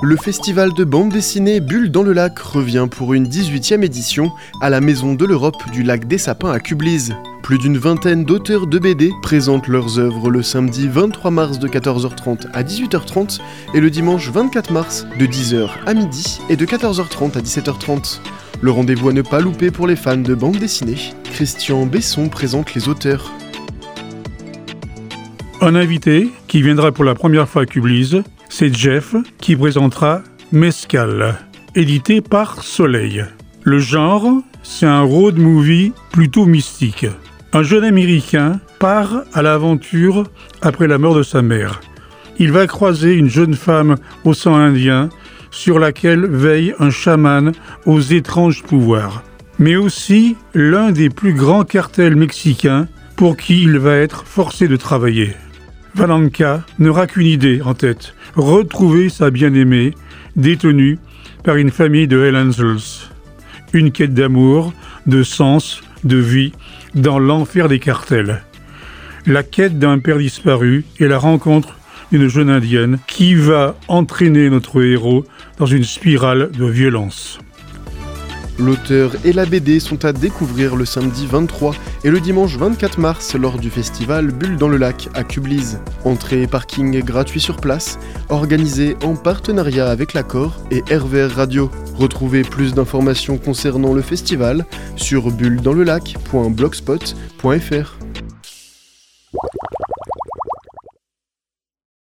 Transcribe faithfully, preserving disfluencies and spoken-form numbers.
Le festival de bande dessinée Bulles dans le lac revient pour une dix-huitième édition à la Maison de l'Europe du lac des Sapins à Cublise. Plus d'une vingtaine d'auteurs de B D présentent leurs œuvres le samedi vingt-trois mars de quatorze heures trente à dix-huit heures trente et le dimanche vingt-quatre mars de dix heures à midi et de quatorze heures trente à dix-sept heures trente. Le rendez-vous à ne pas louper pour les fans de bande dessinée. Christian Besson présente les auteurs. Un invité qui viendra pour la première fois à Cublise, c'est Jeff qui présentera Mescal, édité par Soleil. Le genre, c'est un road movie plutôt mystique. Un jeune Américain part à l'aventure après la mort de sa mère. Il va croiser une jeune femme au sang indien sur laquelle veille un chaman aux étranges pouvoirs. Mais aussi l'un des plus grands cartels mexicains pour qui il va être forcé de travailler. Valenka n'aura qu'une idée en tête, retrouver sa bien-aimée, détenue par une famille de Hell Angels. Une quête d'amour, de sens, de vie, dans l'enfer des cartels. La quête d'un père disparu et la rencontre d'une jeune indienne qui va entraîner notre héros dans une spirale de violence. L'auteur et la B D sont à découvrir le samedi vingt-trois et le dimanche vingt-quatre mars lors du festival Bulles dans le lac à Cublise. Entrée et parking gratuit sur place, organisé en partenariat avec l'Accord et R V R Radio. Retrouvez plus d'informations concernant le festival sur bulles dans le lac point blogspot point f r.